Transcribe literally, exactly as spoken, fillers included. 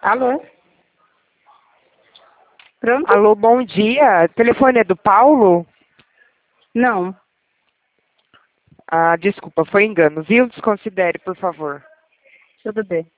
Alô? Pronto? Alô, bom dia. O telefone é do Paulo? Não. Ah, desculpa, foi engano, viu? Desconsidere, por favor. Tudo bem.